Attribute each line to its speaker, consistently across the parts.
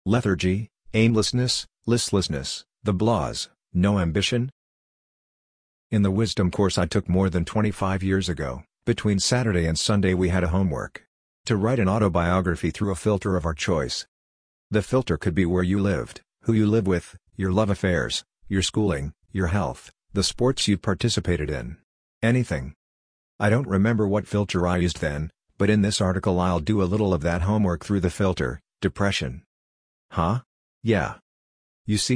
Speaker 1: Lethargy, aimlessness, listlessness, the blahs, no ambition? In the wisdom course I took more than 25 years ago, between Saturday and Sunday we had a homework. To write an autobiography through a filter of our choice. The filter could be where you lived, who you live with, your love affairs, your schooling, your health, the sports you participated in. Anything. I don't remember what filter I used then, but in this article I'll do a little of that homework through the filter, depression. Huh? Yeah. You see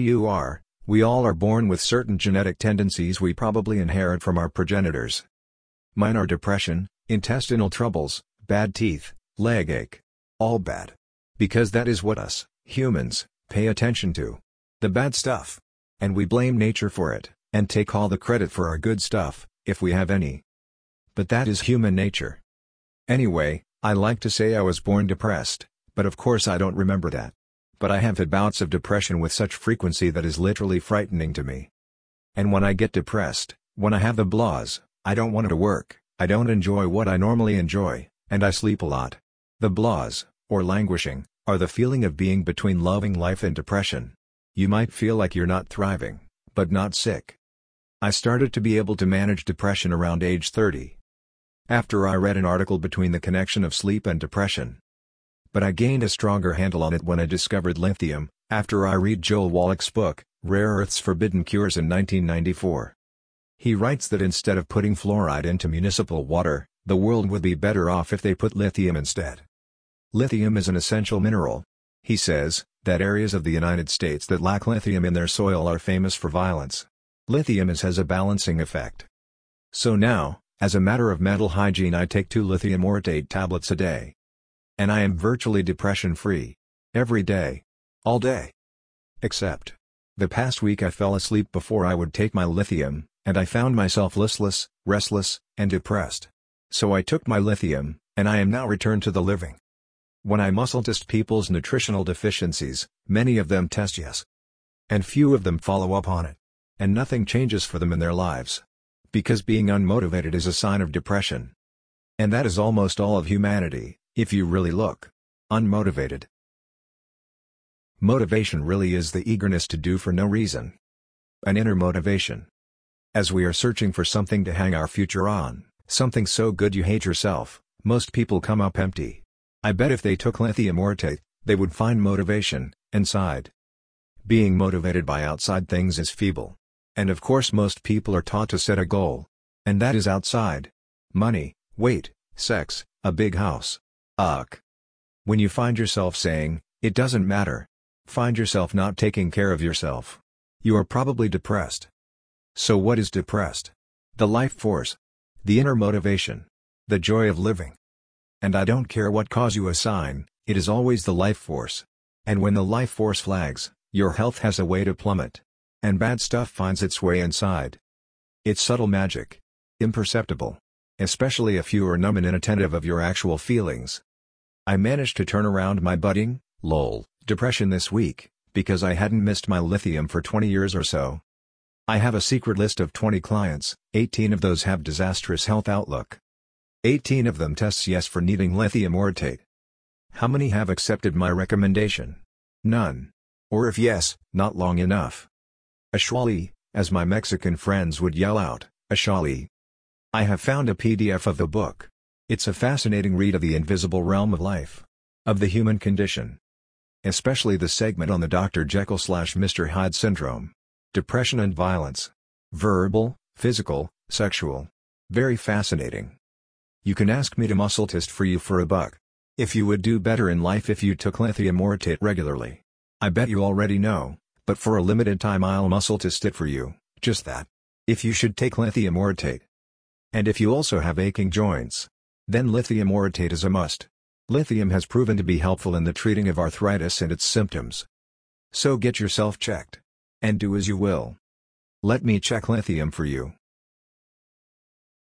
Speaker 1: we all are born with certain genetic tendencies we probably inherit from our progenitors. Mine are depression, intestinal troubles, bad teeth, leg ache. All bad. Because that is what us, humans, pay attention to. The bad stuff. And we blame nature for it, and take all the credit for our good stuff, if we have any. But that is human nature. Anyway, I like to say I was born depressed, but of course I don't remember that. But I have had bouts of depression with such frequency that is literally frightening to me. And when I get depressed, when I have the blahs, I don't want to work, I don't enjoy what I normally enjoy, and I sleep a lot. The blahs, or languishing, are the feeling of being between loving life and depression. You might feel like you're not thriving, but not sick. I started to be able to manage depression around age 30. After I read an article between the connection of sleep and depression. But I gained a stronger handle on it when I discovered lithium, after I read Joel Wallach's book, Rare Earths Forbidden Cures in 1994. He writes that instead of putting fluoride into municipal water, the world would be better off if they put lithium instead. Lithium is an essential mineral. He says that areas of the United States that lack lithium in their soil are famous for violence. Lithium has a balancing effect. So now, as a matter of mental hygiene, I take 2 lithium orotate tablets a day. And I am virtually depression-free. Every day. All day. Except. The past week I fell asleep before I would take my lithium, and I found myself listless, restless, and depressed. So I took my lithium, and I am now returned to the living. When I muscle test people's nutritional deficiencies, many of them test yes. And few of them follow up on it. And nothing changes for them in their lives. Because being unmotivated is a sign of depression. And that is almost all of humanity. If you really look. Unmotivated. Motivation really is the eagerness to do for no reason. An inner motivation. As we are searching for something to hang our future on, something so good you hate yourself, most people come up empty. I bet if they took lithium orotate, they would find motivation, inside. Being motivated by outside things is feeble. And of course most people are taught to set a goal. And that is outside. Money, weight, sex, a big house. Ugh. When you find yourself saying, it doesn't matter. Find yourself not taking care of yourself. You are probably depressed. So what is depressed? The life force. The inner motivation. The joy of living. And I don't care what cause you assign, it is always the life force. And when the life force flags, your health has a way to plummet. And bad stuff finds its way inside. It's subtle magic. Imperceptible. Especially if you are numb and inattentive of your actual feelings. I managed to turn around my budding, depression this week, because I hadn't missed my lithium for 20 years or so. I have a secret list of 20 clients, 18 of those have disastrous health outlook. 18 of them tests yes for needing lithium orotate. How many have accepted my recommendation? None. Or if yes, not long enough. Ashwali, as my Mexican friends would yell out, Ashwali. I have found a PDF of the book. It's a fascinating read of the invisible realm of life. Of the human condition. Especially the segment on the Dr. Jekyll/Mr. Hyde syndrome. Depression and violence. Verbal, physical, sexual. Very fascinating. You can ask me to muscle test for you for $1. If you would do better in life if you took lithium orotate regularly. I bet you already know, but for a limited time I'll muscle test it for you, just that. If you should take lithium orotate. And if you also have aching joints. Then lithium orotate is a must. Lithium has proven to be helpful in the treating of arthritis and its symptoms. So get yourself checked. And do as you will. Let me check lithium for you.